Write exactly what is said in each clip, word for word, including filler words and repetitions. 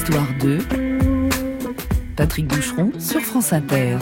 Histoire deux, Patrick Boucheron sur France Inter.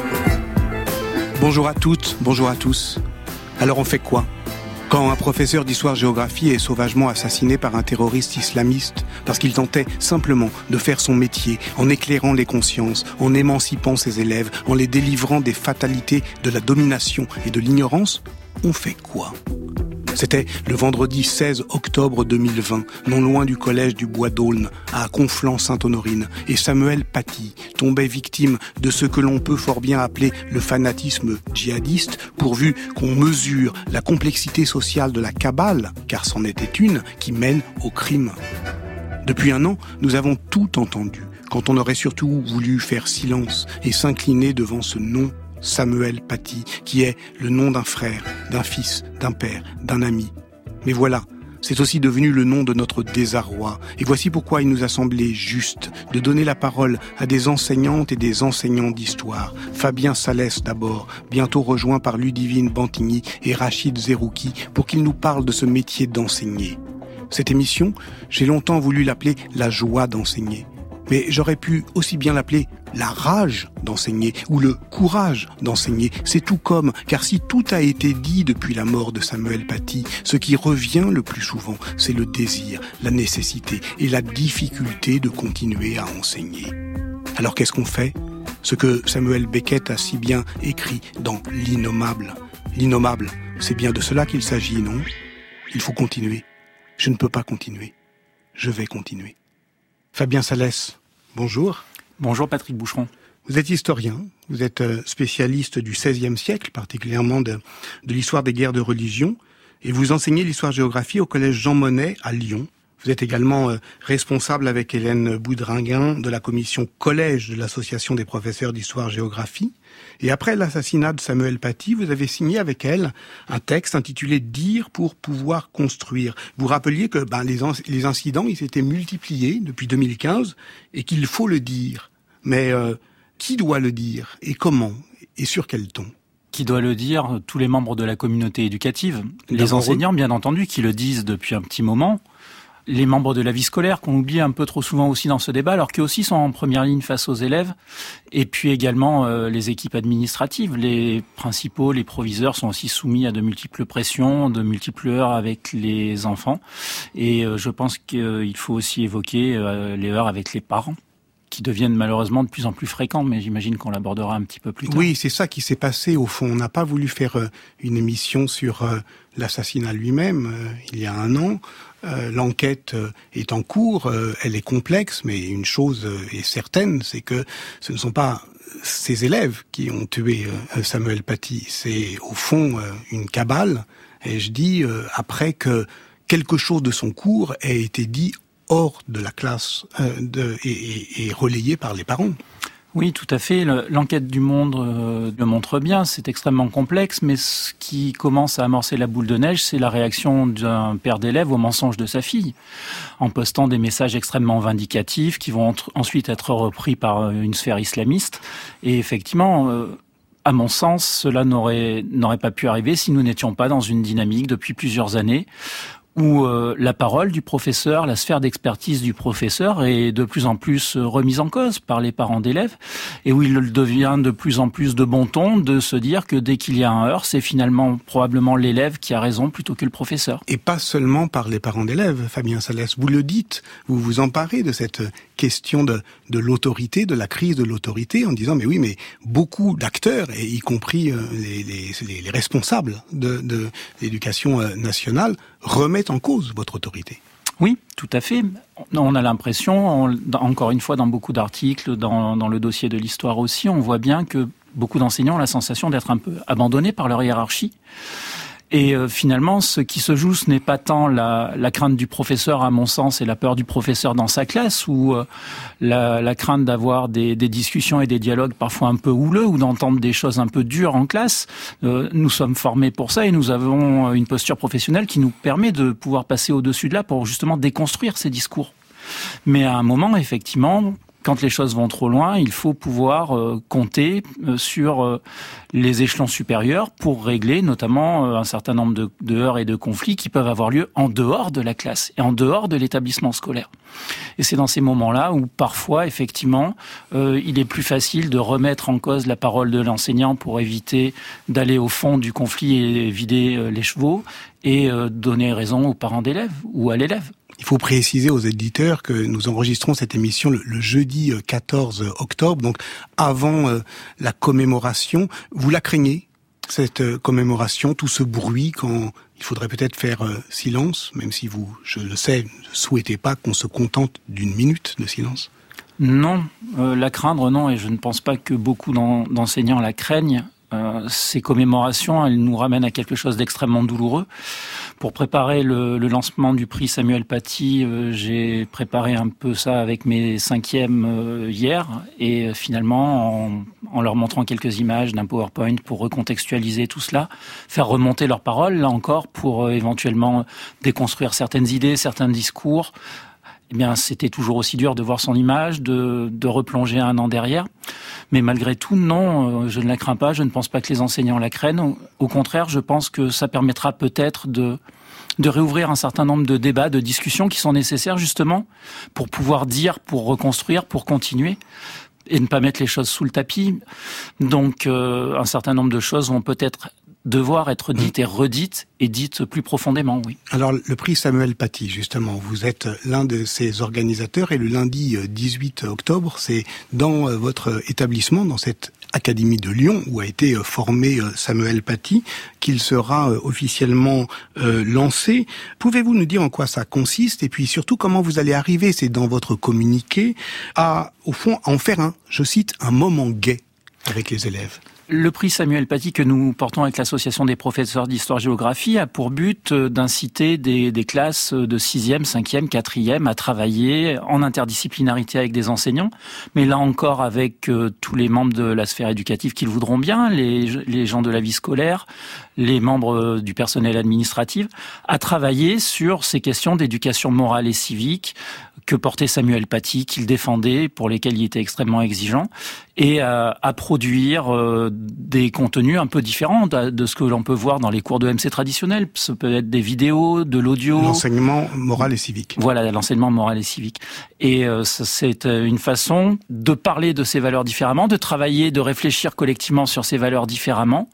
Bonjour à toutes, bonjour à tous. Alors on fait quoi ? Quand un professeur d'histoire-géographie est sauvagement assassiné par un terroriste islamiste parce qu'il tentait simplement de faire son métier en éclairant les consciences, en émancipant ses élèves, en les délivrant des fatalités de la domination et de l'ignorance, on fait quoi ? C'était le vendredi seize octobre deux mille vingt, non loin du collège du Bois d'Aulne, à Conflans-Sainte-Honorine, et Samuel Paty tombait victime de ce que l'on peut fort bien appeler le fanatisme djihadiste, pourvu qu'on mesure la complexité sociale de la cabale, car c'en était une, qui mène au crime. Depuis un an, nous avons tout entendu, quand on aurait surtout voulu faire silence et s'incliner devant ce nom Samuel Paty, qui est le nom d'un frère, d'un fils, d'un père, d'un ami. Mais voilà, c'est aussi devenu le nom de notre désarroi. Et voici pourquoi il nous a semblé juste de donner la parole à des enseignantes et des enseignants d'histoire. Fabien Salès d'abord, bientôt rejoint par Ludivine Bantigny et Rachid Zerouki, pour qu'ils nous parlent de ce métier d'enseigner. Cette émission, j'ai longtemps voulu l'appeler la joie d'enseigner. Mais j'aurais pu aussi bien l'appeler la rage d'enseigner ou le courage d'enseigner. C'est tout comme, car si tout a été dit depuis la mort de Samuel Paty, ce qui revient le plus souvent, c'est le désir, la nécessité et la difficulté de continuer à enseigner. Alors qu'est-ce qu'on fait ? Ce que Samuel Beckett a si bien écrit dans L'Innommable. L'innommable, c'est bien de cela qu'il s'agit, non ? Il faut continuer. Je ne peux pas continuer. Je vais continuer. Fabien Salès, bonjour. Bonjour Patrick Boucheron. Vous êtes historien, vous êtes spécialiste du seizième siècle, particulièrement de, de l'histoire des guerres de religion, et vous enseignez l'histoire-géographie au collège Jean Monnet à Lyon. Vous êtes également responsable avec Hélène Boudringuin de la commission collège de l'association des professeurs d'histoire-géographie. Et après l'assassinat de Samuel Paty, vous avez signé avec elle un texte intitulé « Dire pour pouvoir construire ». Vous rappeliez que ben, les, les incidents ils s'étaient multipliés depuis deux mille quinze et qu'il faut le dire. Mais euh, qui doit le dire et comment et sur quel ton ? Qui doit le dire ? Tous les membres de la communauté éducative. Les enseignants, bien entendu, qui le disent depuis un petit moment. Les membres de la vie scolaire qu'on oublie un peu trop souvent aussi dans ce débat, alors qu'eux aussi sont en première ligne face aux élèves, et puis également euh, les équipes administratives. Les principaux, les proviseurs sont aussi soumis à de multiples pressions, de multiples heures avec les enfants, et euh, je pense qu'il faut aussi évoquer euh, les heures avec les parents, qui deviennent malheureusement de plus en plus fréquents, mais j'imagine qu'on l'abordera un petit peu plus tard. Oui, c'est ça qui s'est passé au fond. On n'a pas voulu faire euh, une émission sur euh, l'assassinat lui-même euh, il y a un an. Euh, l'enquête euh, est en cours, euh, elle est complexe, mais une chose euh, est certaine, c'est que ce ne sont pas ces élèves qui ont tué euh, Samuel Paty, c'est au fond euh, une cabale, et je dis euh, après que quelque chose de son cours ait été dit hors de la classe euh, de, et, et, et relayé par les parents. Oui, tout à fait. L'enquête du Monde euh, le montre bien. C'est extrêmement complexe, mais ce qui commence à amorcer la boule de neige, c'est la réaction d'un père d'élève au mensonge de sa fille, en postant des messages extrêmement vindicatifs qui vont entre, ensuite être repris par une sphère islamiste. Et effectivement, euh, à mon sens, cela n'aurait n'aurait pas pu arriver si nous n'étions pas dans une dynamique depuis plusieurs années où euh, la parole du professeur, la sphère d'expertise du professeur est de plus en plus remise en cause par les parents d'élèves, et où il devient de plus en plus de bon ton de se dire que dès qu'il y a un heurt, c'est finalement probablement l'élève qui a raison plutôt que le professeur. Et pas seulement par les parents d'élèves, Fabien Salès. Vous le dites, vous vous emparez de cette question de, de l'autorité, de la crise de l'autorité, en disant mais oui, mais beaucoup d'acteurs, et y compris euh, les, les, les responsables de, de l'éducation euh, nationale, remettent en cause votre autorité. Oui, tout à fait. On a l'impression, on, encore une fois dans beaucoup d'articles, dans, dans le dossier de l'histoire aussi, on voit bien que beaucoup d'enseignants ont la sensation d'être un peu abandonnés par leur hiérarchie. Et euh, finalement, ce qui se joue, ce n'est pas tant la, la crainte du professeur, à mon sens, et la peur du professeur dans sa classe, ou euh, la, la crainte d'avoir des, des discussions et des dialogues parfois un peu houleux, ou d'entendre des choses un peu dures en classe. Euh, nous sommes formés pour ça, et nous avons une posture professionnelle qui nous permet de pouvoir passer au-dessus de là pour justement déconstruire ces discours. Mais à un moment, effectivement, quand les choses vont trop loin, il faut pouvoir euh, compter euh, sur euh, les échelons supérieurs pour régler notamment euh, un certain nombre de, de heurts et de conflits qui peuvent avoir lieu en dehors de la classe et en dehors de l'établissement scolaire. Et c'est dans ces moments-là où parfois, effectivement, euh, il est plus facile de remettre en cause la parole de l'enseignant pour éviter d'aller au fond du conflit et vider euh, les chevaux et euh, donner raison aux parents d'élèves ou à l'élève. Il faut préciser aux éditeurs que nous enregistrons cette émission le, le jeudi quatorze octobre, donc avant euh, la commémoration. Vous la craignez, cette euh, commémoration, tout ce bruit, quand il faudrait peut-être faire euh, silence, même si vous, je le sais, ne souhaitez pas qu'on se contente d'une minute de silence? Non, euh, la craindre, non, et je ne pense pas que beaucoup d'en, d'enseignants la craignent. Euh, ces commémorations, elles nous ramènent à quelque chose d'extrêmement douloureux. Pour préparer le, le lancement du prix Samuel Paty, euh, j'ai préparé un peu ça avec mes cinquièmes euh, hier, et euh, finalement, en, en leur montrant quelques images d'un PowerPoint pour recontextualiser tout cela, faire remonter leurs paroles, là encore, pour euh, éventuellement déconstruire certaines idées, certains discours. Eh bien, c'était toujours aussi dur de voir son image, de, de replonger un an derrière. Mais malgré tout, non, je ne la crains pas. Je ne pense pas que les enseignants la craignent. Au contraire, je pense que ça permettra peut-être de, de réouvrir un certain nombre de débats, de discussions qui sont nécessaires justement pour pouvoir dire, pour reconstruire, pour continuer et ne pas mettre les choses sous le tapis. Donc, euh, un certain nombre de choses vont peut-être devoir être dites et redites et dites plus profondément, oui. Alors, le prix Samuel Paty, justement, vous êtes l'un de ses organisateurs et le lundi dix-huit octobre, c'est dans votre établissement, dans cette Académie de Lyon, où a été formé Samuel Paty, qu'il sera officiellement euh, lancé. Pouvez-vous nous dire en quoi ça consiste et puis surtout comment vous allez arriver, c'est dans votre communiqué, à, au fond, à en faire un, je cite, un moment gai avec les élèves? Le prix Samuel Paty que nous portons avec l'association des professeurs d'histoire-géographie a pour but d'inciter des, des classes de sixième, cinquième, quatrième à travailler en interdisciplinarité avec des enseignants, mais là encore avec euh, tous les membres de la sphère éducative qui le voudront bien, les, les gens de la vie scolaire, les membres du personnel administratif, à travailler sur ces questions d'éducation morale et civique que portait Samuel Paty, qu'il défendait, pour lesquels il était extrêmement exigeant, et à, à produire euh, des contenus un peu différents de, de ce que l'on peut voir dans les cours de M C traditionnels. Ça peut être des vidéos, de l'audio. L'enseignement moral et civique. Voilà, l'enseignement moral et civique. Et euh, c'est une façon de parler de ces valeurs différemment, de travailler, de réfléchir collectivement sur ces valeurs différemment.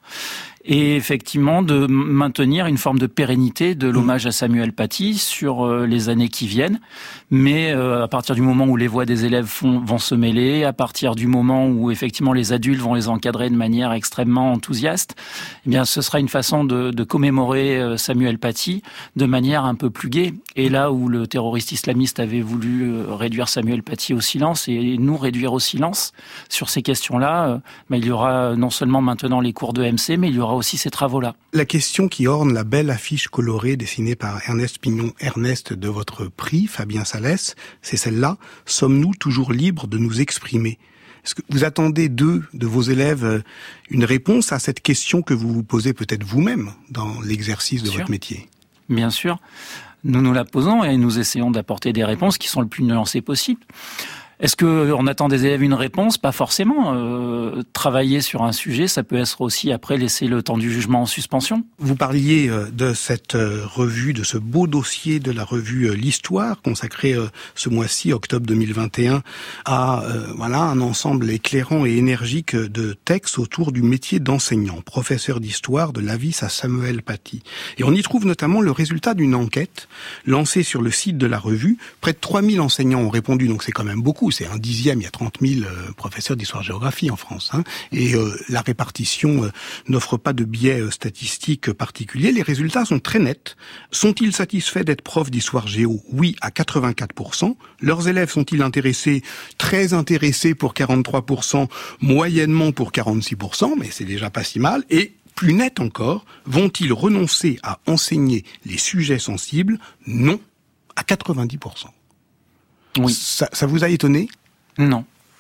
Et effectivement de maintenir une forme de pérennité de l'hommage à Samuel Paty sur les années qui viennent. Mais à partir du moment où les voix des élèves font, vont se mêler, à partir du moment où effectivement les adultes vont les encadrer de manière extrêmement enthousiaste, eh bien ce sera une façon de, de commémorer Samuel Paty de manière un peu plus gaie. Et là où le terroriste islamiste avait voulu réduire Samuel Paty au silence et nous réduire au silence sur ces questions-là, ben, il y aura non seulement maintenant les cours de M C, mais il y aura aussi ces travaux-là. La question qui orne la belle affiche colorée dessinée par Ernest Pignon-Ernest de votre prix, Fabien Salès, c'est celle-là. Sommes-nous toujours libres de nous exprimer? Est-ce que vous attendez d'eux, de vos élèves, une réponse à cette question que vous vous posez peut-être vous-même dans l'exercice de Bien votre sûr. métier? Bien sûr. Nous nous la posons et nous essayons d'apporter des réponses qui sont le plus nuancées possible. Est-ce qu'on attend des élèves une réponse? Pas forcément. Euh, travailler sur un sujet, ça peut être aussi après laisser le temps du jugement en suspension. Vous parliez de cette revue, de ce beau dossier de la revue L'Histoire, consacré ce mois-ci, octobre deux mille vingt et un, à euh, voilà un ensemble éclairant et énergique de textes autour du métier d'enseignant, professeur d'histoire de Lavis à Samuel Paty. Et on y trouve notamment le résultat d'une enquête lancée sur le site de la revue. Près de trois mille enseignants ont répondu, donc c'est quand même beaucoup. C'est un dixième, il y a trente mille euh, professeurs d'histoire-géographie en France. Hein, et euh, la répartition euh, n'offre pas de biais euh, statistiques particuliers. Les résultats sont très nets. Sont-ils satisfaits d'être profs d'histoire-géo? Oui, à quatre-vingt-quatre pour cent. Leurs élèves sont-ils intéressés? Très intéressés pour quarante-trois pour cent, moyennement pour quarante-six pour cent, mais c'est déjà pas si mal. Et plus net encore, vont-ils renoncer à enseigner les sujets sensibles? Non, à quatre-vingt-dix pour cent. Oui. Ça, ça vous a étonné? Non.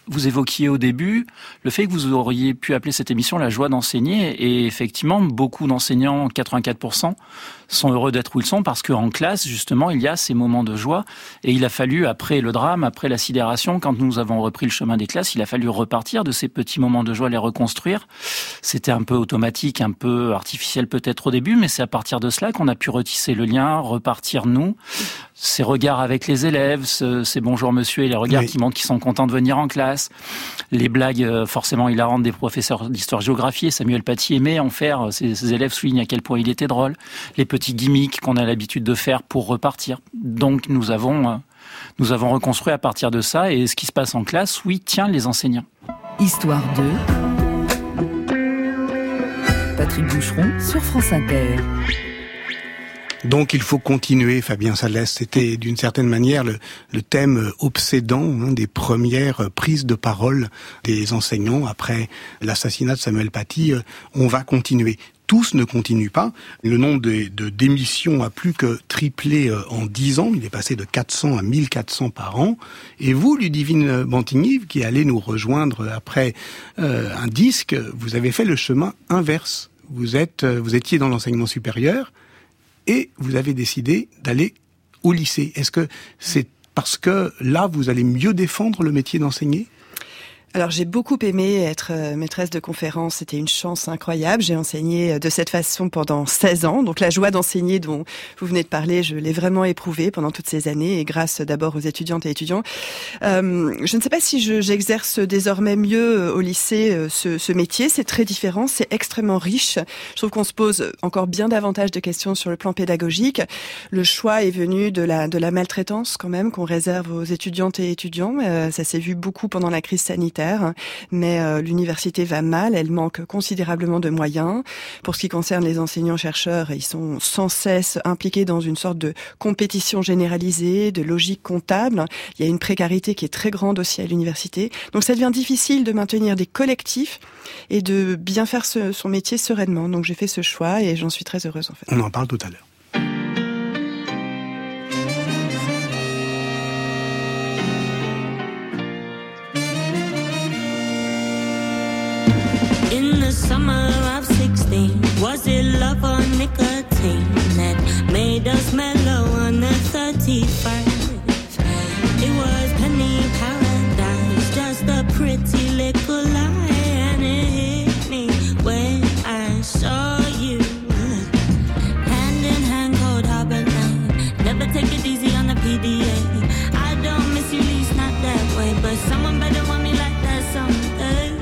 Vous évoquiez au début le fait que vous auriez pu appeler cette émission la joie d'enseigner, et effectivement, beaucoup d'enseignants, quatre-vingt-quatre pour cent, sont heureux d'être où ils sont parce qu'en classe, justement, il y a ces moments de joie. Et il a fallu, après le drame, après la sidération, quand nous avons repris le chemin des classes, il a fallu repartir de ces petits moments de joie, les reconstruire. C'était un peu automatique, un peu artificiel peut-être au début, mais c'est à partir de cela qu'on a pu retisser le lien, repartir nous, ces regards avec les élèves, ce, ces bonjour monsieur et les regards oui. qui montrent qu'ils sont contents de venir en classe, les blagues forcément hilarantes des professeurs d'histoire-géographie. Samuel Paty aimait en faire, ses, ses élèves soulignent à quel point il était drôle, les petits gimmicks qu'on a l'habitude de faire pour repartir. Donc nous avons, nous avons reconstruit à partir de ça, et ce qui se passe en classe, oui, tient les enseignants. Histoire deux. Patrick Boucheron sur France Inter. Donc il faut continuer, Fabien Salès. C'était d'une certaine manière le, le thème obsédant hein, des premières prises de parole des enseignants après l'assassinat de Samuel Paty. On va continuer. Tous ne continuent pas. Le nombre de, de démissions a plus que triplé en dix ans. Il est passé de quatre cents à mille quatre cents par an. Et vous, Ludivine Bantigny, qui allez nous rejoindre après euh, un disque, vous avez fait le chemin inverse. Vous êtes, vous étiez dans l'enseignement supérieur et vous avez décidé d'aller au lycée. Est-ce que c'est parce que là, vous allez mieux défendre le métier d'enseigner ? Alors j'ai beaucoup aimé être maîtresse de conférences, c'était une chance incroyable. J'ai enseigné de cette façon pendant seize ans, donc la joie d'enseigner dont vous venez de parler, je l'ai vraiment éprouvée pendant toutes ces années, et grâce d'abord aux étudiantes et étudiants. Euh, je ne sais pas si je, j'exerce désormais mieux au lycée ce, ce métier, c'est très différent, c'est extrêmement riche. Je trouve qu'on se pose encore bien davantage de questions sur le plan pédagogique. Le choix est venu de la, de la maltraitance quand même qu'on réserve aux étudiantes et étudiants. Euh, ça s'est vu beaucoup pendant la crise sanitaire. Mais euh, l'université va mal, elle manque considérablement de moyens. Pour ce qui concerne les enseignants-chercheurs, ils sont sans cesse impliqués dans une sorte de compétition généralisée, de logique comptable. Il y a une précarité qui est très grande aussi à l'université. Donc ça devient difficile de maintenir des collectifs et de bien faire ce, son métier sereinement. Donc j'ai fait ce choix et j'en suis très heureuse en fait. On en parle tout à l'heure. Summer of sixteen, was it love or nicotine that made us mellow on the thirty-first? It was penny paradise, just a pretty little lie, and it hit me when I saw you hand in hand, cold harbor line. Never take it easy on the P D A. I don't miss you, least not that way, but someone better want me like that someday.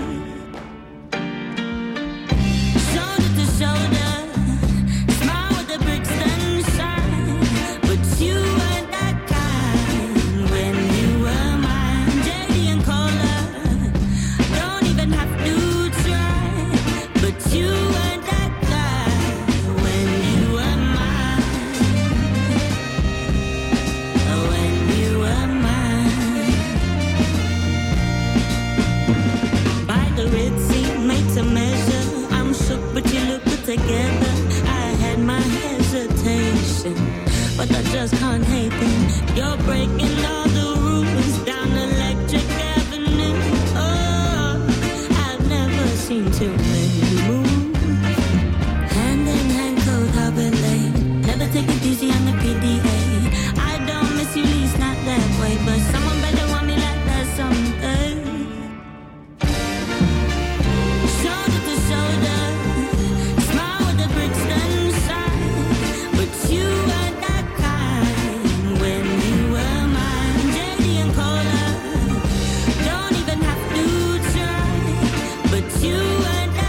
Shoulder, smile with the Brixton shine, but you were that kind when you were mine. J D and Cola, don't even have to try, but you were that guy when you were mine. When you were mine. By the Ritzy, made to measure. I'm shook, but you look together. I had my hesitation, but I just can't hate them. You're breaking all the rules down Electric Avenue. Oh, I've never seen too many move. Hand in hand, cold harbor lane. Never take it easy on the P D A. I don't miss you, least not that way, but someone better want me like that someday. Shoulder to shoulder. You and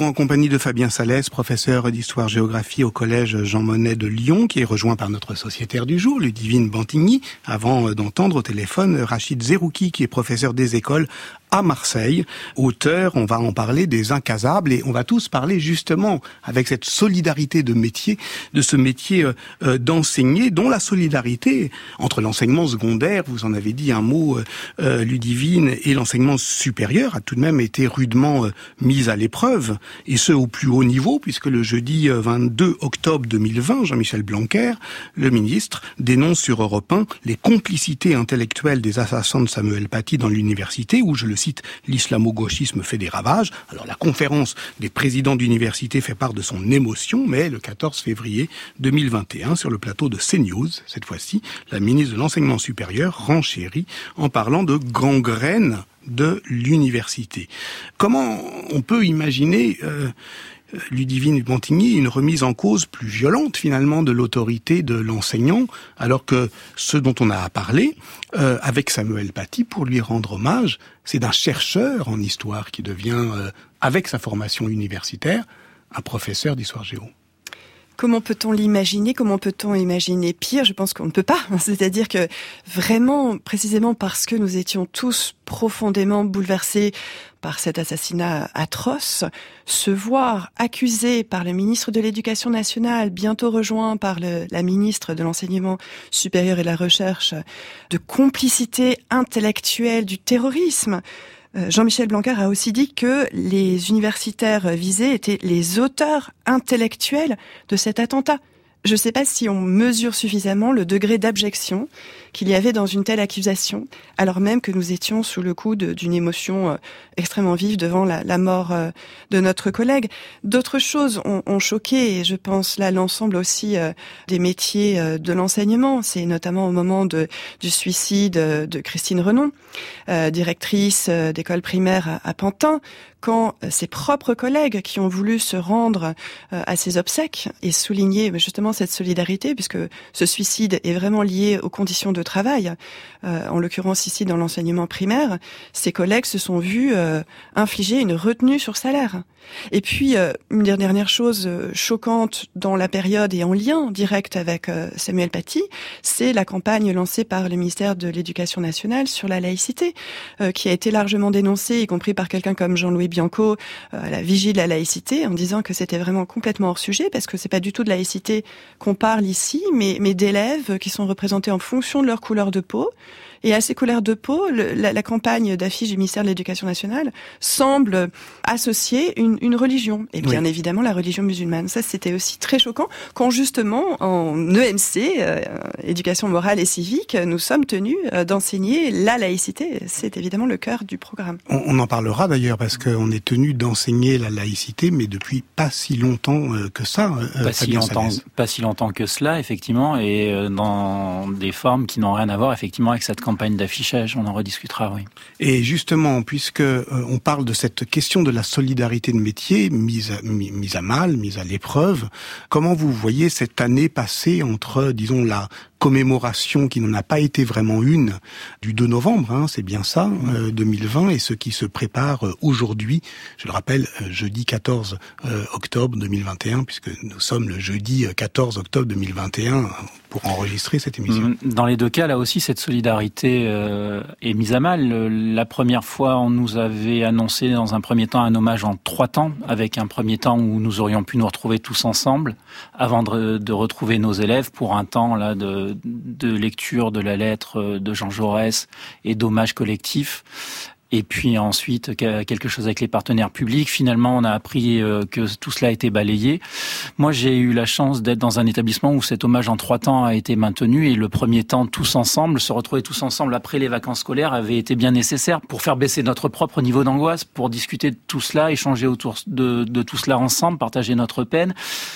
toujours en compagnie de Fabien Salès, professeur d'histoire-géographie au collège Jean Monnet de Lyon, qui est rejoint par notre sociétaire du jour, Ludivine Bantigny, avant d'entendre au téléphone Rachid Zerouki, qui est professeur des écoles à Marseille. Auteur, on va en parler, des incasables, et on va tous parler justement avec cette solidarité de métier, de ce métier euh, d'enseigner, dont la solidarité entre l'enseignement secondaire, vous en avez dit un mot, euh, Ludivine, et l'enseignement supérieur a tout de même été rudement euh, mise à l'épreuve, et ce au plus haut niveau, puisque le jeudi vingt-deux octobre deux mille vingt, Jean-Michel Blanquer, le ministre, dénonce sur Europe un les complicités intellectuelles des assassins de Samuel Paty dans l'université, où, je le cite, l'islamo-gauchisme fait des ravages. Alors la conférence des présidents d'université fait part de son émotion, mais le quatorze février deux mille vingt et un, sur le plateau de CNews, cette fois-ci, la ministre de l'Enseignement supérieur renchérit en parlant de gangrène de l'université. Comment on peut imaginer, euh, Ludivine Bantigny, une remise en cause plus violente finalement de l'autorité de l'enseignant, alors que ce dont on a parlé euh, avec Samuel Paty, pour lui rendre hommage, c'est d'un chercheur en histoire qui devient, euh, avec sa formation universitaire, un professeur d'histoire-géo. Comment peut-on l'imaginer ? Comment peut-on imaginer pire ? Je pense qu'on ne peut pas. C'est-à-dire que vraiment, précisément parce que nous étions tous profondément bouleversés par cet assassinat atroce, se voir accusé par le ministre de l'Éducation nationale, bientôt rejoint par le, la ministre de l'Enseignement supérieur et de la Recherche, de complicité intellectuelle du terrorisme. Jean-Michel Blanquer a aussi dit que les universitaires visés étaient les auteurs intellectuels de cet attentat. Je ne sais pas si on mesure suffisamment le degré d'abjection qu'il y avait dans une telle accusation, alors même que nous étions sous le coup de, d'une émotion euh, extrêmement vive devant la, la mort euh, de notre collègue. D'autres choses ont, ont choqué, et je pense là l'ensemble aussi euh, des métiers euh, de l'enseignement. C'est notamment au moment de, du suicide euh, de Christine Renon, euh, directrice euh, d'école primaire à, à Pantin, quand euh, ses propres collègues qui ont voulu se rendre euh, à ses obsèques et souligner justement cette solidarité, puisque ce suicide est vraiment lié aux conditions de travail, euh, en l'occurrence ici dans l'enseignement primaire, ses collègues se sont vus euh, infliger une retenue sur salaire. Et puis, euh, une dernière chose euh, choquante dans la période et en lien direct avec euh, Samuel Paty, c'est la campagne lancée par le ministère de l'Éducation nationale sur la laïcité, euh, qui a été largement dénoncée, y compris par quelqu'un comme Jean-Louis Bianco, euh, à la vigie de la laïcité, en disant que c'était vraiment complètement hors sujet, parce que c'est pas du tout de laïcité qu'on parle ici, mais, mais d'élèves qui sont représentés en fonction de leur couleur de peau. Et à ces couleurs de peau, le, la, la campagne d'affiche du ministère de l'Éducation nationale semble associer une, une religion. Et bien oui. évidemment, la religion musulmane. Ça, c'était aussi très choquant quand justement, en E M C, euh, éducation morale et civique, nous sommes tenus euh, d'enseigner la laïcité. C'est évidemment le cœur du programme. On, on en parlera d'ailleurs, parce qu'on est tenu d'enseigner la laïcité, mais depuis pas si longtemps euh, que ça. Euh, pas, si longtemps, pas si longtemps que cela, effectivement, et euh, dans des formes qui n'ont rien à voir, effectivement, avec cette campagne campagne d'affichage, on en rediscutera, oui. Et justement, puisque euh, on parle de cette question de la solidarité de métier mise à, mise à mal, mise à l'épreuve, comment vous voyez cette année passée entre, disons, la commémoration qui n'en a pas été vraiment une du deux novembre, hein, c'est bien ça, euh, deux mille vingt, et ce qui se prépare euh, aujourd'hui, je le rappelle, euh, jeudi quatorze octobre deux mille vingt et un, puisque nous sommes le jeudi quatorze octobre deux mille vingt et un pour enregistrer cette émission. Dans les deux cas, là aussi, cette solidarité euh, est mise à mal. La première fois, on nous avait annoncé dans un premier temps un hommage en trois temps, avec un premier temps où nous aurions pu nous retrouver tous ensemble, avant de, de retrouver nos élèves pour un temps là de de lecture de la lettre de Jean Jaurès et d'hommage collectif. Et puis ensuite, quelque chose avec les partenaires publics. Finalement, on a appris que tout cela a été balayé. Moi, j'ai eu la chance d'être dans un établissement où cet hommage en trois temps a été maintenu. Et le premier temps, tous ensemble, se retrouver tous ensemble après les vacances scolaires avait été bien nécessaire pour faire baisser notre propre niveau d'angoisse, pour discuter de tout cela, échanger autour de, de tout cela ensemble, partager notre peine.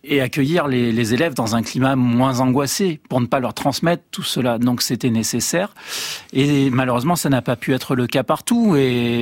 et accueillir les, les élèves dans un climat moins angoissé pour ne pas leur transmettre tout cela. Donc c'était nécessaire. Et malheureusement, ça n'a pas pu être le cas partout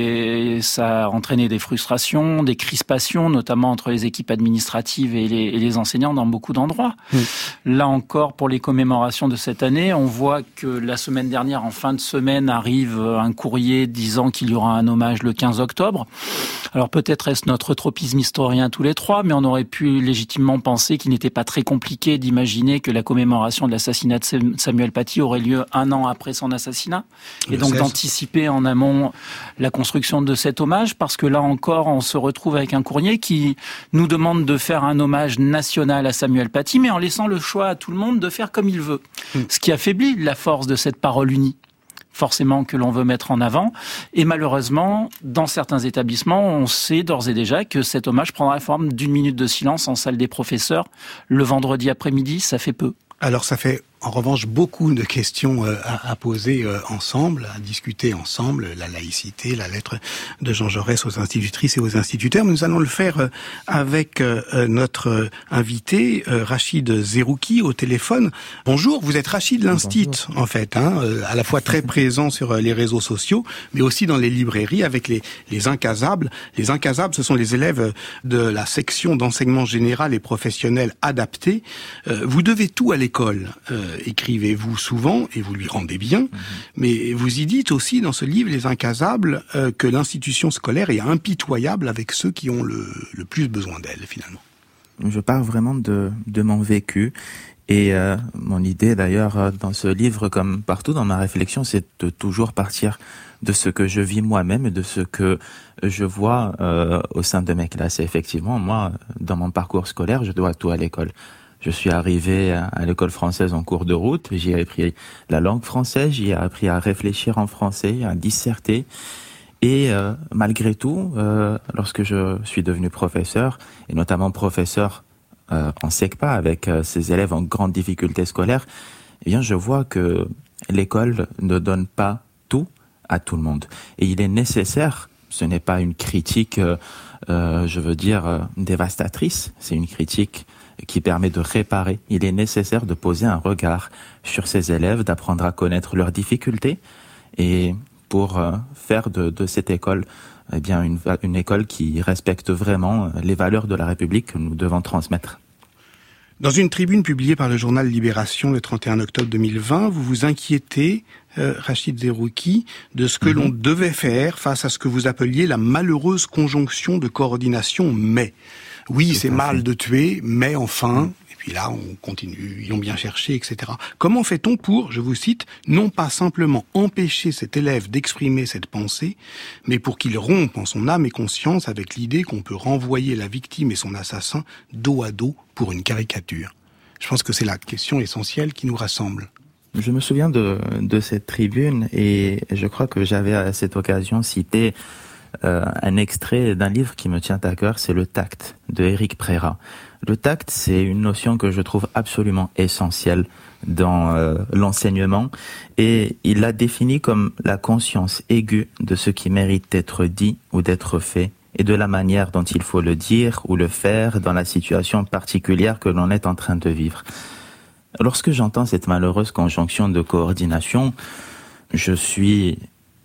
et ça a entraîné des frustrations, des crispations, notamment entre les équipes administratives et les, et les enseignants dans beaucoup d'endroits. Mmh. Là encore, pour les commémorations de cette année, on voit que la semaine dernière, en fin de semaine, arrive un courrier disant qu'il y aura un hommage le quinze octobre. Alors peut-être est-ce notre tropisme historien tous les trois, mais on aurait pu légitimement penser qu'il n'était pas très compliqué d'imaginer que la commémoration de l'assassinat de Samuel Paty aurait lieu un an après son assassinat, et donc d'anticiper en amont la construction de cet hommage, parce que là encore, on se retrouve avec un courrier qui nous demande de faire un hommage national à Samuel Paty, mais en laissant le choix à tout le monde de faire comme il veut, mmh. ce qui affaiblit la force de cette parole unie. Forcément que l'on veut mettre en avant. Et malheureusement, dans certains établissements, on sait d'ores et déjà que cet hommage prendra la forme d'une minute de silence en salle des professeurs le vendredi après-midi. Ça fait peu. Alors ça fait en revanche beaucoup de questions à, à poser ensemble, à discuter ensemble, la laïcité, la lettre de Jean Jaurès aux institutrices et aux instituteurs. Nous allons le faire avec notre invité, Rachid Zerouki, au téléphone. Bonjour, vous êtes Rachid Linstit, en fait, hein, à la fois très présent sur les réseaux sociaux, mais aussi dans les librairies avec les, les incasables. Les incasables, ce sont les élèves de la section d'enseignement général et professionnel adapté. Vous devez tout à l'école. Euh, écrivez-vous souvent, et vous lui rendez bien, mmh. mais vous y dites aussi dans ce livre, Les Incasables, euh, que l'institution scolaire est impitoyable avec ceux qui ont le, le plus besoin d'elle, finalement. Je pars vraiment de, de mon vécu, et euh, mon idée d'ailleurs dans ce livre, comme partout dans ma réflexion, c'est de toujours partir de ce que je vis moi-même et de ce que je vois euh, au sein de mes classes. Et effectivement, moi, dans mon parcours scolaire, je dois tout à l'école. Je suis arrivé à l'école française en cours de route, j'y ai appris la langue française, j'y ai appris à réfléchir en français, à disserter. Et euh, malgré tout, euh, lorsque je suis devenu professeur, et notamment professeur euh, en SECPA avec euh, ces élèves en grande difficulté scolaire, eh bien je vois que l'école ne donne pas tout à tout le monde. Et il est nécessaire, ce n'est pas une critique, euh, euh, je veux dire, euh, dévastatrice, c'est une critique qui permet de réparer. Il est nécessaire de poser un regard sur ces élèves, d'apprendre à connaître leurs difficultés et pour euh, faire de, de cette école eh bien une, une école qui respecte vraiment les valeurs de la République que nous devons transmettre. Dans une tribune publiée par le journal Libération le trente et un octobre deux mille vingt, vous vous inquiétez, euh, Rachid Zerouki, de ce que mm-hmm. l'on devait faire face à ce que vous appeliez la malheureuse conjonction de coordination « mais ». Oui, c'est mal de tuer, mais enfin, et puis là, on continue, ils ont bien cherché, et cetera. Comment fait-on pour, je vous cite, non pas simplement empêcher cet élève d'exprimer cette pensée, mais pour qu'il rompe en son âme et conscience avec l'idée qu'on peut renvoyer la victime et son assassin dos à dos pour une caricature? Je pense que c'est la question essentielle qui nous rassemble. Je me souviens de, de cette tribune et je crois que j'avais à cette occasion cité Euh, un extrait d'un livre qui me tient à cœur, c'est Le Tact de Éric Prérat. Le tact, c'est une notion que je trouve absolument essentielle dans euh, l'enseignement et il l'a définie comme la conscience aiguë de ce qui mérite d'être dit ou d'être fait et de la manière dont il faut le dire ou le faire dans la situation particulière que l'on est en train de vivre. Lorsque j'entends cette malheureuse conjonction de coordination, je suis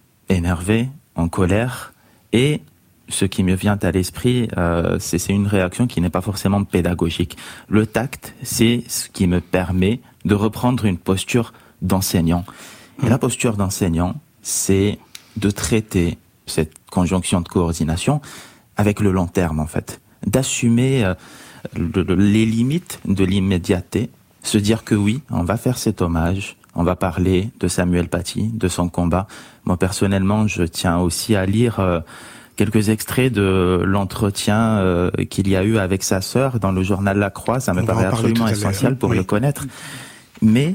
énervé, en colère. Et ce qui me vient à l'esprit, euh, c'est, c'est une réaction qui n'est pas forcément pédagogique. Le tact, c'est ce qui me permet de reprendre une posture d'enseignant. Et la posture d'enseignant, c'est de traiter cette conjonction de coordination avec le long terme, en fait. D'assumer euh, le, le, les limites de l'immédiateté, se dire que oui, on va faire cet hommage, on va parler de Samuel Paty, de son combat. Moi, personnellement, je tiens aussi à lire euh, quelques extraits de l'entretien euh, qu'il y a eu avec sa sœur dans le journal La Croix. Ça me paraît absolument essentiel pour oui. le connaître. Mais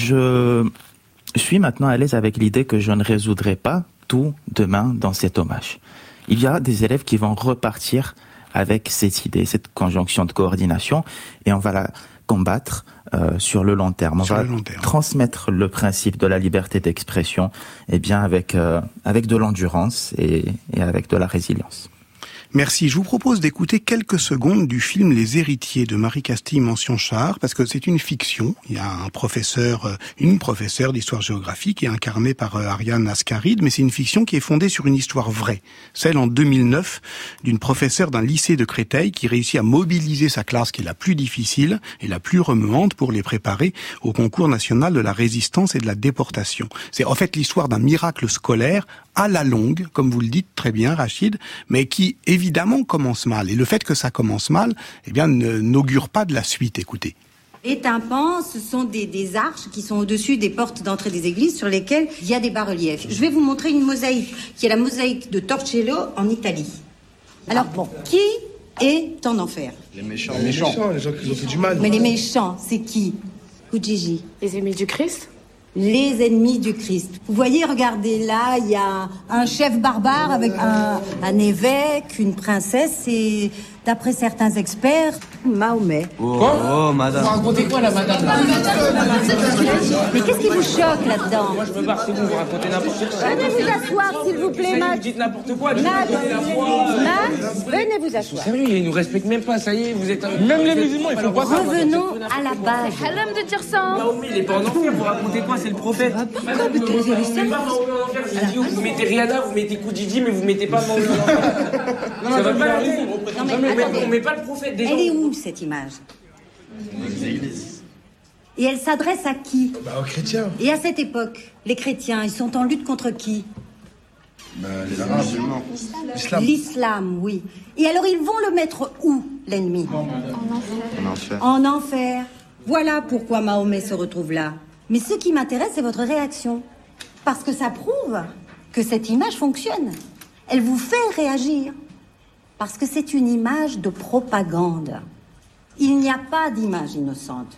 je suis maintenant à l'aise avec l'idée que je ne résoudrai pas tout demain dans cet hommage. Il y a des élèves qui vont repartir avec cette idée, cette conjonction de coordination, et on va la combattre euh, sur le long terme. On sur va long terme. transmettre le principe de la liberté d'expression, eh bien avec euh, avec de l'endurance et, et avec de la résilience. Merci. Je vous propose d'écouter quelques secondes du film Les Héritiers de Marie Castille Mention-Char, parce que c'est une fiction. Il y a un professeur, une professeure d'histoire-géographie qui est incarnée par Ariane Ascaride, mais c'est une fiction qui est fondée sur une histoire vraie. Celle en deux mille neuf d'une professeure d'un lycée de Créteil qui réussit à mobiliser sa classe, qui est la plus difficile et la plus remuante, pour les préparer au concours national de la résistance et de la déportation. C'est en fait l'histoire d'un miracle scolaire à la longue, comme vous le dites très bien, Rachid, mais qui évidemment commence mal. Et le fait que ça commence mal, eh bien, ne, n'augure pas de la suite. Écoutez. Les tympans, ce sont des, des arches qui sont au-dessus des portes d'entrée des églises sur lesquelles il y a des bas-reliefs. Je vais vous montrer une mosaïque, qui est la mosaïque de Torcello en Italie. Alors, bon, qui est en enfer? Les méchants. Les méchants, les gens qui ont fait du mal. Mais les méchants, c'est qui? Oujiji. Les ennemis du Christ? Les ennemis du Christ. Vous voyez, regardez là, il y a un chef barbare avec un, un évêque, une princesse et, d'après certains experts, Mahomet. Oh, quoi oh madame. Vous racontez quoi là, madame là? Mais qu'est-ce qui vous choque là-dedans? Moi je me barre, c'est vous, vous racontez n'importe quoi. Venez vous asseoir, s'il vous plaît, Max. Vous dites n'importe quoi. Max, Max, venez vous asseoir. Sérieux, ils nous respectent même pas, ça y est, vous êtes... Même les musulmans, ils font pas ça. Revenons à la base. C'est l'homme de dire ça. Mahomet, il est pas en enfer, vous racontez quoi? C'est le prophète. Pourquoi vous taisez les services? Vous mettez Rihanna, vous mettez Koudjiji, mais vous mettez pas Mahomet en enfer. Non, ça va pas la raison. On met pas le prophète déjà. Elle est où cette image? Et elle s'adresse à qui? Bah aux chrétiens. Et à cette époque, les chrétiens, ils sont en lutte contre qui? Bah les arabes. L'islam. L'islam, oui. Et alors ils vont le mettre où, l'ennemi? En enfer. En enfer. Voilà pourquoi Mahomet se retrouve là. Mais ce qui m'intéresse, c'est votre réaction. Parce que ça prouve que cette image fonctionne. Elle vous fait réagir. Parce que c'est une image de propagande. Il n'y a pas d'image innocente.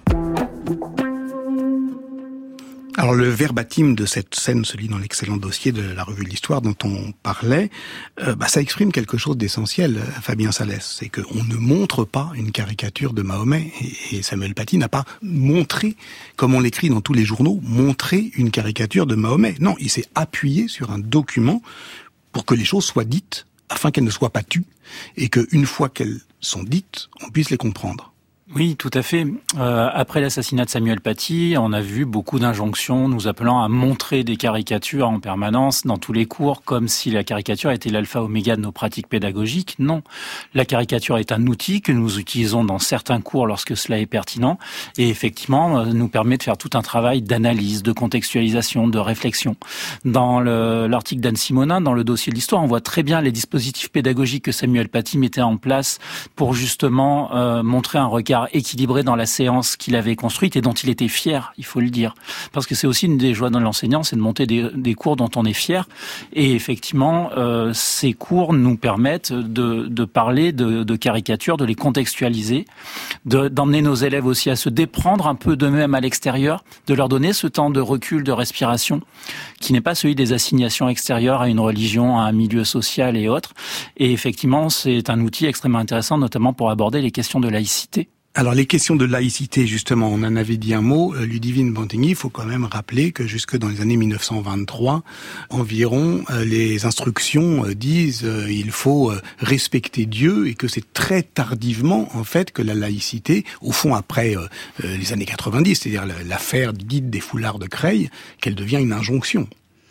Alors le verbatim de cette scène se lit dans l'excellent dossier de la revue de l'Histoire dont on parlait. Euh, bah, ça exprime quelque chose d'essentiel, Fabien Salès. C'est qu'on ne montre pas une caricature de Mahomet. Et, et Samuel Paty n'a pas montré, comme on l'écrit dans tous les journaux, montré une caricature de Mahomet. Non, il s'est appuyé sur un document pour que les choses soient dites, afin qu'elles ne soient pas tues, et qu'une fois qu'elles sont dites, on puisse les comprendre. Oui, tout à fait. Euh, après l'assassinat de Samuel Paty, on a vu beaucoup d'injonctions nous appelant à montrer des caricatures en permanence dans tous les cours, comme si la caricature était l'alpha oméga de nos pratiques pédagogiques. Non, la caricature est un outil que nous utilisons dans certains cours lorsque cela est pertinent, et effectivement euh, nous permet de faire tout un travail d'analyse, de contextualisation, de réflexion. Dans le, l'article d'Anne Simonin, dans le dossier de l'Histoire, on voit très bien les dispositifs pédagogiques que Samuel Paty mettait en place pour justement euh, montrer un regard équilibré dans la séance qu'il avait construite et dont il était fier, il faut le dire. Parce que c'est aussi une des joies de l'enseignant, c'est de monter des, des cours dont on est fier. Et effectivement, euh, ces cours nous permettent de, de parler de, de caricatures, de les contextualiser, de, d'emmener nos élèves aussi à se déprendre un peu d'eux-mêmes à l'extérieur, de leur donner ce temps de recul, de respiration, qui n'est pas celui des assignations extérieures à une religion, à un milieu social et autres. Et effectivement, c'est un outil extrêmement intéressant, notamment pour aborder les questions de laïcité. Alors les questions de laïcité, justement, on en avait dit un mot. Euh, Ludivine Bantigny, il faut quand même rappeler que jusque dans les années mille neuf cent vingt-trois, environ, euh, les instructions euh, disent euh, il faut euh, respecter Dieu, et que c'est très tardivement, en fait, que la laïcité, au fond après euh, euh, les années quatre-vingt-dix, c'est-à-dire l'affaire dite des foulards de Creil, qu'elle devient une injonction.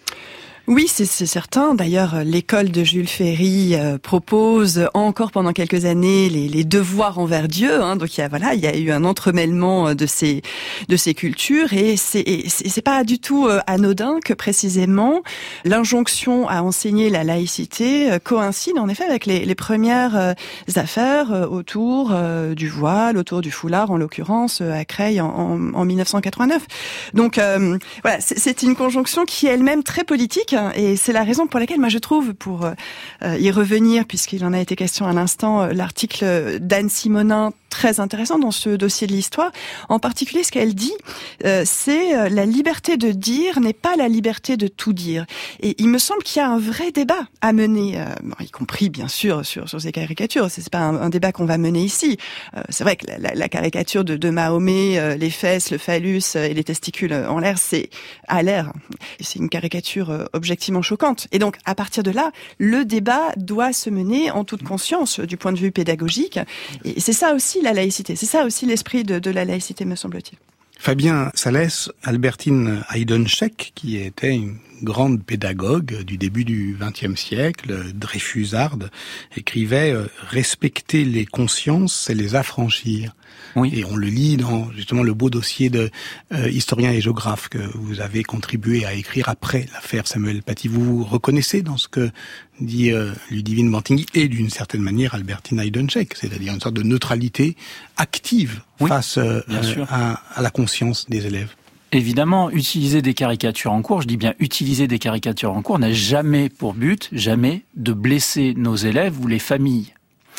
Oui, c'est, c'est certain. D'ailleurs, l'école de Jules Ferry euh, propose encore pendant quelques années les, les devoirs envers Dieu. Hein, donc il y a voilà, il y a eu un entremêlement de ces de ces cultures, et c'est et c'est, c'est pas du tout euh, anodin que précisément l'injonction à enseigner la laïcité euh, coïncide en effet avec les, les premières euh, affaires euh, autour euh, du voile, autour du foulard, en l'occurrence euh, à Creil en, en, en mille neuf cent quatre-vingt-neuf. Donc euh, voilà, c'est, c'est une conjonction qui est elle-même très politique. Et c'est la raison pour laquelle, moi, je trouve, pour euh, y revenir, puisqu'il en a été question à l'instant, l'article d'Anne Simonin, très intéressant dans ce dossier de l'histoire. En particulier, ce qu'elle dit, euh, c'est euh, la liberté de dire n'est pas la liberté de tout dire. Et il me semble qu'il y a un vrai débat à mener, euh, bon, y compris bien sûr sur, sur ces caricatures. C'est pas un, un débat qu'on va mener ici. Euh, c'est vrai que la, la, la caricature de, de Mahomet, euh, les fesses, le phallus euh, et les testicules en l'air, c'est à l'air. C'est une caricature euh, objectivement choquante. Et donc, à partir de là, le débat doit se mener en toute conscience du point de vue pédagogique. Et c'est ça aussi la laïcité. C'est ça aussi l'esprit de, de la laïcité, me semble-t-il. Fabien Salès, Albertine Heidenscheck, qui était une grande pédagogue du début du vingtième siècle, dreyfusarde, écrivait euh, « Respecter les consciences, c'est les affranchir ». Oui. Et on le lit dans justement le beau dossier de euh, historien et géographe que vous avez contribué à écrire après l'affaire Samuel Paty. Vous vous reconnaissez dans ce que dit euh, Ludivine Bantigny et d'une certaine manière Albertine Heidenscheck, c'est-à-dire une sorte de neutralité active oui, face euh, euh, à, à la conscience des élèves. Évidemment, utiliser des caricatures en cours, je dis bien utiliser des caricatures en cours, n'a jamais pour but, jamais, de blesser nos élèves ou les familles.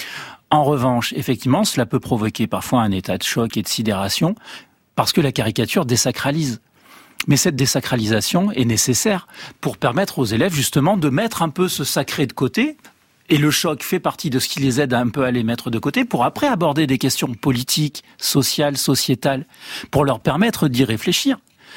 En revanche, effectivement, cela peut provoquer parfois un état de choc et de sidération, parce que la caricature désacralise. Mais cette désacralisation est nécessaire pour permettre aux élèves justement de mettre un peu ce sacré de côté, et le choc fait partie de ce qui les aide à un peu à les mettre de côté, pour après aborder des questions politiques, sociales, sociétales, pour leur permettre d'y réfléchir.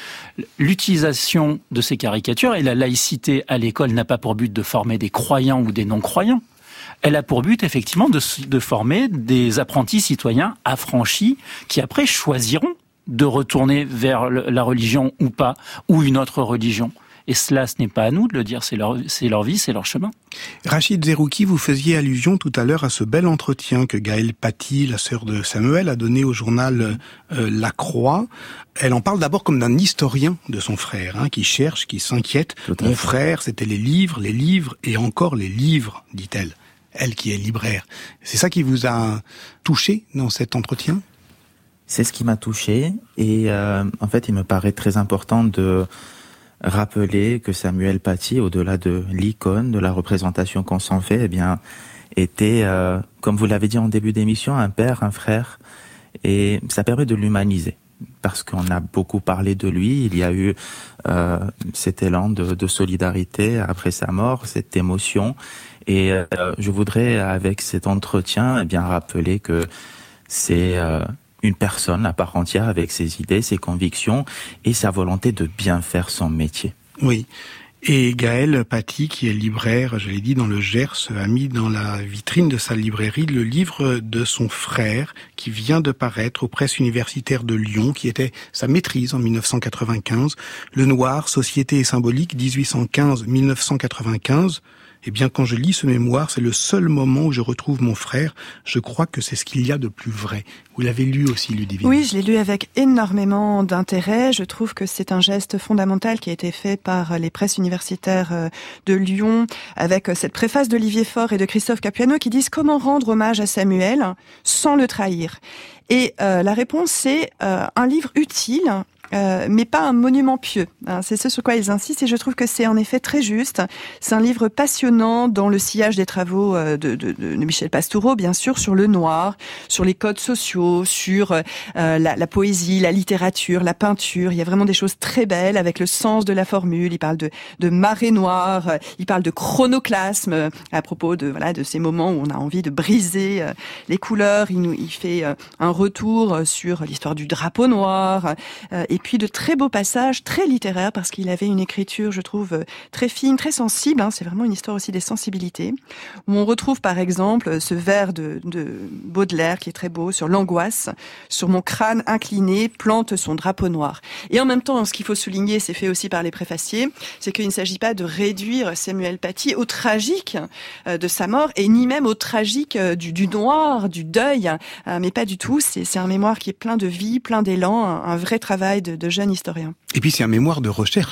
L'utilisation de ces caricatures et la laïcité à l'école n'a pas pour but de former des croyants ou des non-croyants. Elle a pour but, effectivement, de, de former des apprentis citoyens affranchis qui, après, choisiront de retourner vers le, la religion ou pas, ou une autre religion. Et cela, ce n'est pas à nous de le dire, c'est leur, c'est leur vie, c'est leur chemin. Rachid Zerouki, vous faisiez allusion tout à l'heure à ce bel entretien que Gaëlle Paty, la sœur de Samuel, a donné au journal euh, La Croix. Elle en parle d'abord comme d'un historien de son frère, hein, qui cherche, qui s'inquiète. Mon frère, c'était les livres, les livres et encore les livres, dit-elle. Elle qui est libraire. C'est ça qui vous a touché dans cet entretien ? C'est ce qui m'a touché et euh, en fait il me paraît très important de rappeler que Samuel Paty, au-delà de l'icône, de la représentation qu'on s'en fait, eh bien était, euh, comme vous l'avez dit en début d'émission, un père, un frère, et ça permet de l'humaniser. Parce qu'on a beaucoup parlé de lui, il y a eu euh, cet élan de, de solidarité après sa mort, cette émotion. Et euh, je voudrais, avec cet entretien, eh bien rappeler que c'est euh, une personne à part entière avec ses idées, ses convictions et sa volonté de bien faire son métier. Oui. Et Gaëlle Paty, qui est libraire, je l'ai dit, dans le Gers, a mis dans la vitrine de sa librairie le livre de son frère, qui vient de paraître aux presses universitaires de Lyon, qui était sa maîtrise en dix-neuf cent quatre-vingt-quinze. Le Noir, Société et symbolique, dix-huit cent quinze à dix-neuf cent quatre-vingt-quinze. Eh bien, quand je lis ce mémoire, c'est le seul moment où je retrouve mon frère. Je crois que c'est ce qu'il y a de plus vrai. Vous l'avez lu aussi, Ludivine ? Oui, je l'ai lu avec énormément d'intérêt. Je trouve que c'est un geste fondamental qui a été fait par les presses universitaires de Lyon, avec cette préface d'Olivier Faure et de Christophe Capuano qui disent « Comment rendre hommage à Samuel sans le trahir ?» Et euh, la réponse, c'est euh, un livre utile, Euh, mais pas un monument pieux. Hein, c'est ce sur quoi ils insistent et je trouve que c'est en effet très juste. C'est un livre passionnant dans le sillage des travaux euh, de, de, de Michel Pastoureau, bien sûr, sur le noir, sur les codes sociaux, sur euh, la, la poésie, la littérature, la peinture. Il y a vraiment des choses très belles avec le sens de la formule. Il parle de, de marée noire, euh, il parle de chronoclasme euh, à propos de voilà de ces moments où on a envie de briser euh, les couleurs. Il, nous, il fait euh, un retour sur l'histoire du drapeau noir. Euh, Et puis de très beaux passages, très littéraires, parce qu'il avait une écriture, je trouve, très fine, très sensible. Hein, c'est vraiment une histoire aussi des sensibilités. Où on retrouve par exemple ce vers de, de Baudelaire qui est très beau, sur l'angoisse, sur mon crâne incliné, plante son drapeau noir. Et en même temps, ce qu'il faut souligner, c'est fait aussi par les préfaciers, c'est qu'il ne s'agit pas de réduire Samuel Paty au tragique de sa mort, et ni même au tragique du, du noir, du deuil, mais pas du tout. C'est, c'est un mémoire qui est plein de vie, plein d'élan, un, un vrai travail De, de jeunes historiens. Et puis c'est un mémoire de recherche.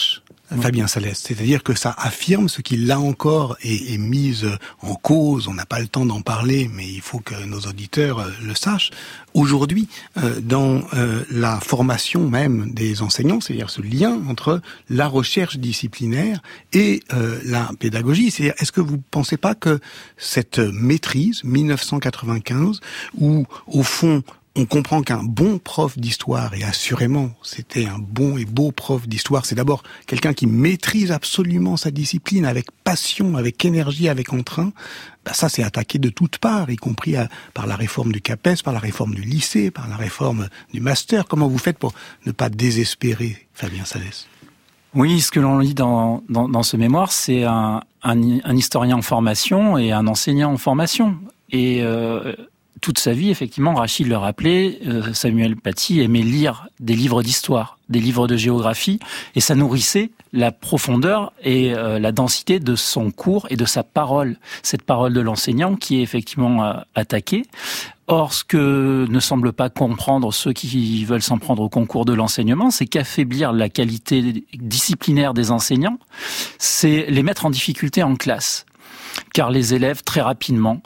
Fabien Salès, c'est-à-dire que ça affirme ce qui, là encore, est, est mis en cause. On n'a pas le temps d'en parler, mais il faut que nos auditeurs le sachent. Aujourd'hui, euh, dans euh, la formation même des enseignants, c'est-à-dire ce lien entre la recherche disciplinaire et euh, la pédagogie, c'est-à-dire, est-ce que vous ne pensez pas que cette maîtrise, mille neuf cent quatre-vingt-quinze, où, au fond, on comprend qu'un bon prof d'histoire, et assurément, c'était un bon et beau prof d'histoire, c'est d'abord quelqu'un qui maîtrise absolument sa discipline avec passion, avec énergie, avec entrain. Ben ça, c'est attaqué de toutes parts, y compris à, par la réforme du CAPES, par la réforme du lycée, par la réforme du master. Comment vous faites pour ne pas désespérer, Fabien Salès ? Oui, ce que l'on lit dans, dans, dans ce mémoire, c'est un, un, un historien en formation et un enseignant en formation. Et... Euh, toute sa vie, effectivement, Rachid le rappelait, euh, Samuel Paty aimait lire des livres d'histoire, des livres de géographie, et ça nourrissait la profondeur et euh, la densité de son cours et de sa parole. Cette parole de l'enseignant qui est effectivement euh, attaquée. Or, ce que ne semblent pas comprendre ceux qui veulent s'en prendre au concours de l'enseignement, c'est qu'affaiblir la qualité disciplinaire des enseignants, c'est les mettre en difficulté en classe. Car les élèves, très rapidement,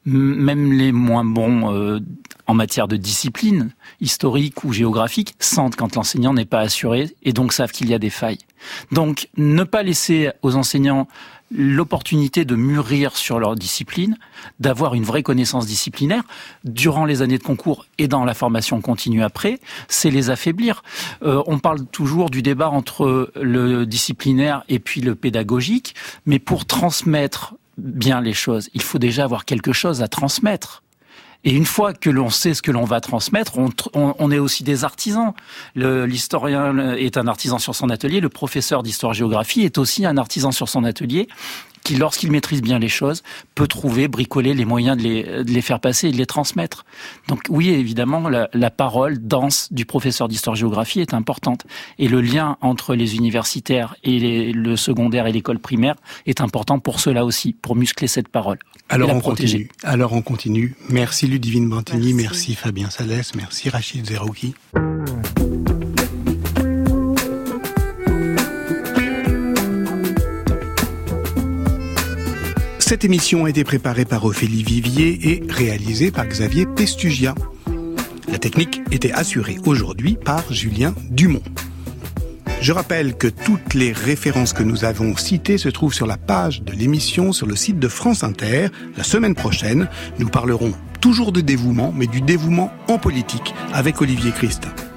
même les moins bons euh, en matière de discipline, historique ou géographique, sentent quand l'enseignant n'est pas assuré et donc savent qu'il y a des failles. Donc, ne pas laisser aux enseignants l'opportunité de mûrir sur leur discipline, d'avoir une vraie connaissance disciplinaire durant les années de concours et dans la formation continue après, c'est les affaiblir. Euh, on parle toujours du débat entre le disciplinaire et puis le pédagogique, mais pour transmettre bien les choses, il faut déjà avoir quelque chose à transmettre. Et une fois que l'on sait ce que l'on va transmettre, on, on, on est aussi des artisans. Le, l'historien est un artisan sur son atelier, le professeur d'histoire-géographie est aussi un artisan sur son atelier, qui, lorsqu'il maîtrise bien les choses, peut trouver, bricoler les moyens de les, de les faire passer et de les transmettre. Donc oui, évidemment, la, la parole dense du professeur d'histoire-géographie est importante. Et le lien entre les universitaires et les, le secondaire et l'école primaire est important pour cela aussi, pour muscler cette parole. Alors et la on protéger. continue. Alors on continue. Merci Ludivine Bantigny, merci. Merci. merci Fabien Salès, merci Rachid Zerouki. Cette émission a été préparée par Ophélie Vivier et réalisée par Xavier Pestugia. La technique était assurée aujourd'hui par Julien Dumont. Je rappelle que toutes les références que nous avons citées se trouvent sur la page de l'émission sur le site de France Inter. La semaine prochaine, nous parlerons toujours de dévouement, mais du dévouement en politique avec Olivier Christin.